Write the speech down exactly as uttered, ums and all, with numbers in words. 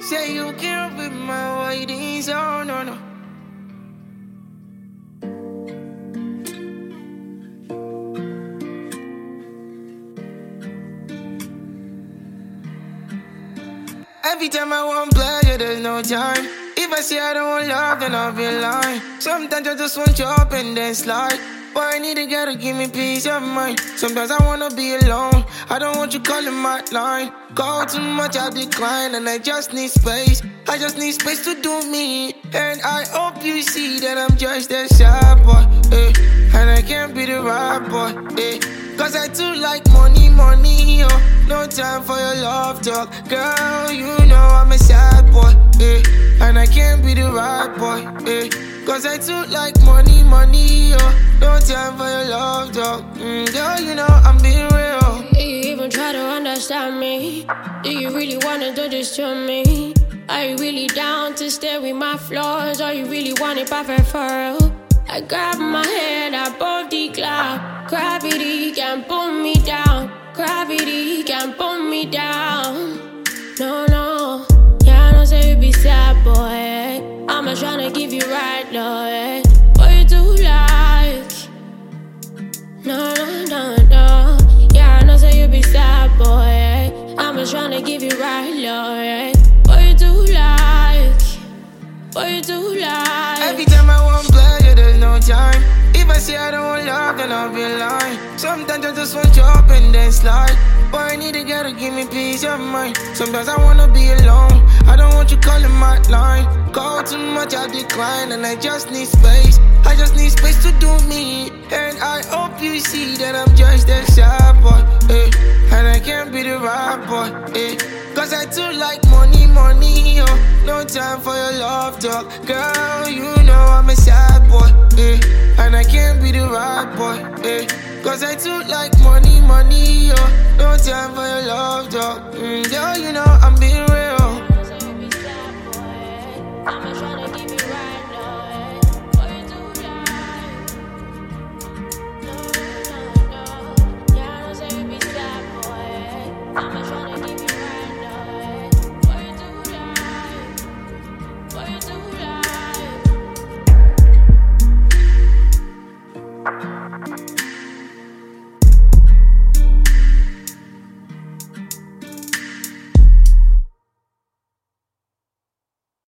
Say you can't with my whiteies, oh no no. Every time I want pleasure, there's no time. If I say I don't want love, then I'll be lying. Sometimes I just want you up and then slide. But I need a girl to give me peace of mind. Sometimes I wanna be alone. I don't want you calling my line. Call too much, I decline. And I just need space. I just need space to do me. And I hope you see that I'm just a shy boy, eh. And I can't be the right boy, eh. Cause I too like money, money, oh. No time for your love talk. Girl, you know I'm a sad boy, eh. And I can't be the right boy, eh. Cause I too like money, money, oh. No time for your love talk. mm, Girl, you know I'm being real. Do you even try to understand me? Do you really wanna do this to me? Are you really down to stay with my flaws? Or you really want it perfect for real? I grab my head above the cloud. Gravity can pull me down. Gravity can pull me down. No, no. Yeah, I know say you be sad, boy, eh? I'm not tryna give you right, love, eh? What you do like? No, no, no, no. Yeah, I know say you be sad, boy, eh? I'm just tryna give you right, love, eh? What you do like? What you do like? Every time I want pleasure, there's no time. If I say I don't want love, then I'll be lying. Sometimes I just want you up and then slide. But I need a girl to give me peace of mind. Sometimes I wanna be alone. I don't want you calling my line. Call too much, I decline. And I just need space. I just need space to do me. And I hope you see that I'm just a shy boy, eh. And I can't be the right boy, eh. Cause I too like money, money, oh. No time for your love talk. Girl, you know I'm a sad boy, eh. And I can't be the right boy, eh. Cause I too like money, money, oh. No time for your love talk. mm, Girl, you know I'm being real.